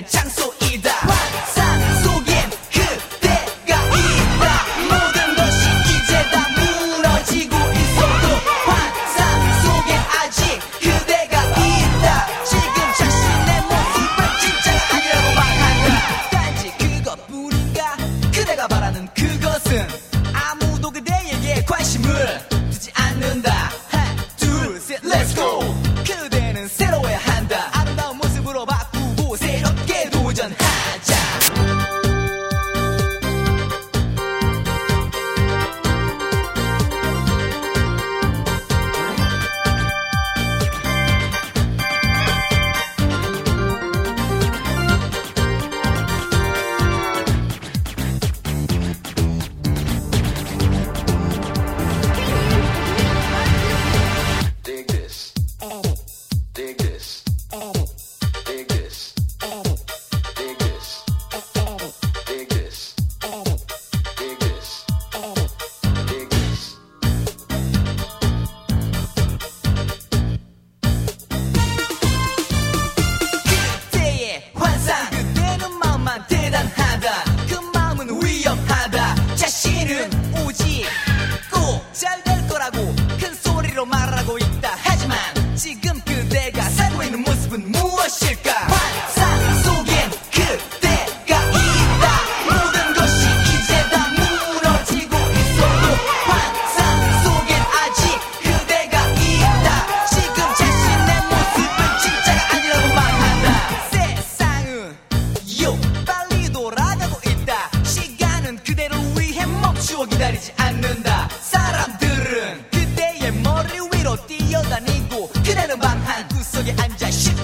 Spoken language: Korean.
위대한 장소이다. 환상 속엔 그대가 있다. 모든 것이 이제 다 무너지고 있어도 환상 속엔 아직 그대가 있다. 지금 자신의 모습은 진짜가 아니라고 말한다. 단지 그것뿐인가? 그대가 바라는 그것은 아무도 그대에게 관심을 두지 않는다. 하나 둘 셋 Let's go. 그대는 새로워야 한다. 아름다운 모습으로 바꾸고 새롭게 도전하자. Dig this. Dig this. Dig this. Dig this. Dig this. Dig this. Dig this. 그때의 환상 그때는 마음만 대단하다. 그 마음은 위험하다. 자신은 오직 꼭 잘 될 거라고 큰 소리로 말하고 있다. 하지만 지금 그대가 살고 있는 모습은 무엇일까? 환상 속엔 그대가 있다. 모든 것이 이제 다 무너지고 있어도 환상 속엔 아직 그대가 있다. 지금 자신의 모습은 진짜가 아니라고 말한다. 세상은 빨리 돌아가고 있다. 시간은 그대를 위해 멈추어 기다리지 않는다. 사람들은 그대의 머리 위로 뛰어다니고 그대는 방 한 구석에 앉아